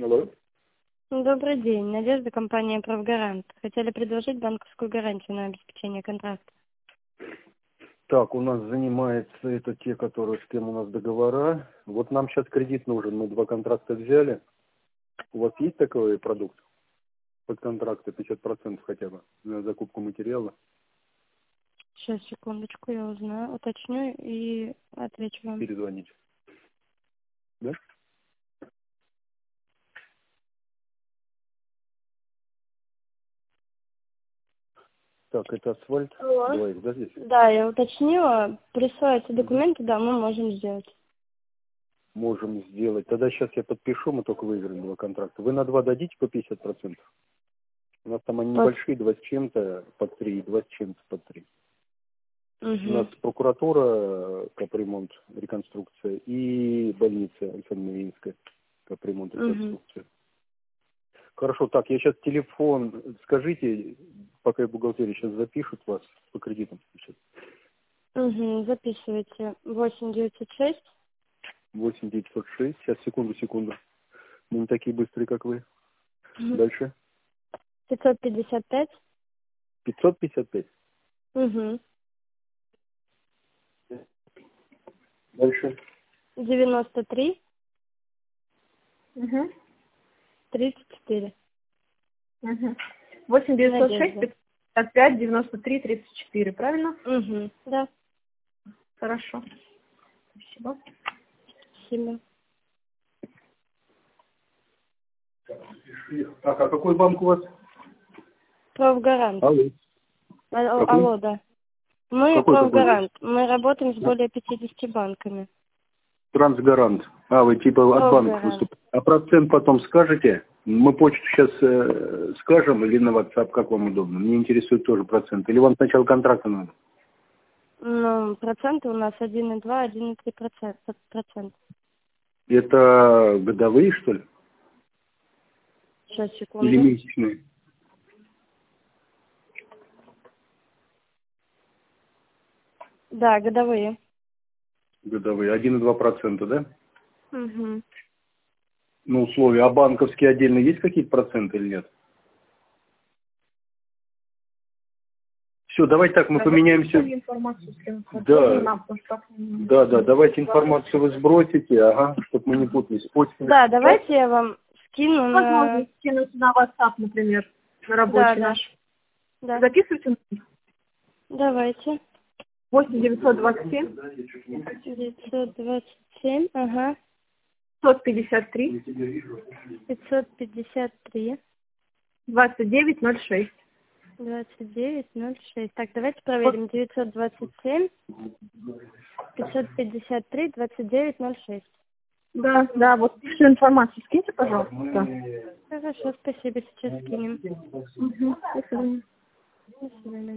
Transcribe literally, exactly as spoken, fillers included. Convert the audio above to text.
Алло. Добрый день. Надежда, компания «Правгарант». Хотели предложить банковскую гарантию на обеспечение контракта. Так, у нас занимается это те, которые с кем у нас договора. Вот нам сейчас кредит нужен. Мы два контракта взяли. У вас есть такой продукт? Под контракты пятьдесят процентов хотя бы на закупку материала? Сейчас, секундочку, я узнаю, уточню и отвечу вам. Перезвоните. Да? Так, это асфальт. Алло. Два их, да, здесь? Да, я уточнила. Присылайте документы, да, мы можем сделать. Можем сделать. Тогда сейчас я подпишу, мы только выиграем два контракта. Вы на два дадите по пятьдесят процентов? У нас там они Под... небольшие, два с чем-то под три, и два с чем-то под три. Угу. У нас прокуратура, капремонт, реконструкция, и больница Александра Невинская, капремонт, реконструкция. Угу. Хорошо, так, я сейчас телефон, скажите, пока я бухгалтерия сейчас запишут вас по кредитам. Сейчас. Угу, записывайте. восемь девятьсот шесть. восемь девятьсот шесть, сейчас, секунду, секунду. Мы не такие быстрые, как вы. Угу. Дальше. пятьсот пятьдесят пять. пятьсот пятьдесят пять. Угу. Дальше. девяносто три. Угу. тридцать четыре. Угу. восемь девятьсот шесть пятьдесят пять девяносто три тридцать четыре, правильно? Угу. Да. Хорошо. Спасибо. Спасибо. Так, а какой банк у вас? Правгарант. Алло. Алло, алло, да. Мы Какой, Правгарант. Мы работаем с более пятидесятью банками. Трансгарант. А, вы типа от банка выступаете. А процент потом скажете? Мы почту сейчас э, скажем или на WhatsApp, как вам удобно? Мне интересует тоже процент. Или вам сначала контракта надо? Ну, проценты у нас один и два, один и три процента. Это годовые, что ли? Сейчас, секунду. Или месячные? Да, годовые. Годовые. один и два процента, да? Угу. Ну, условия. А банковские отдельно есть какие-то проценты или нет? Все, давайте так, мы Да, поменяемся. Информацию Да, нам, да, да, давайте информацию вы сбросите, ага, чтобы мы не путались. Почту. Да, давайте я вам скину на... Возможно, скинуть на WhatsApp, например, на рабочий да, наш. Да. Записывайте. Давайте. восемь девятьсот двадцать семь. девятьсот двадцать семь, ага. пятьсот пятьдесят три. пятьсот пятьдесят три. двадцать девять ноль шесть. двадцать девять ноль шесть. Так, давайте проверим. девятьсот двадцать семь. пятьсот пятьдесят три. двадцать девять ноль шесть. Да, да, вот всю информацию скиньте, пожалуйста. Хорошо, спасибо, сейчас скинем. Угу. До свидания. До свидания.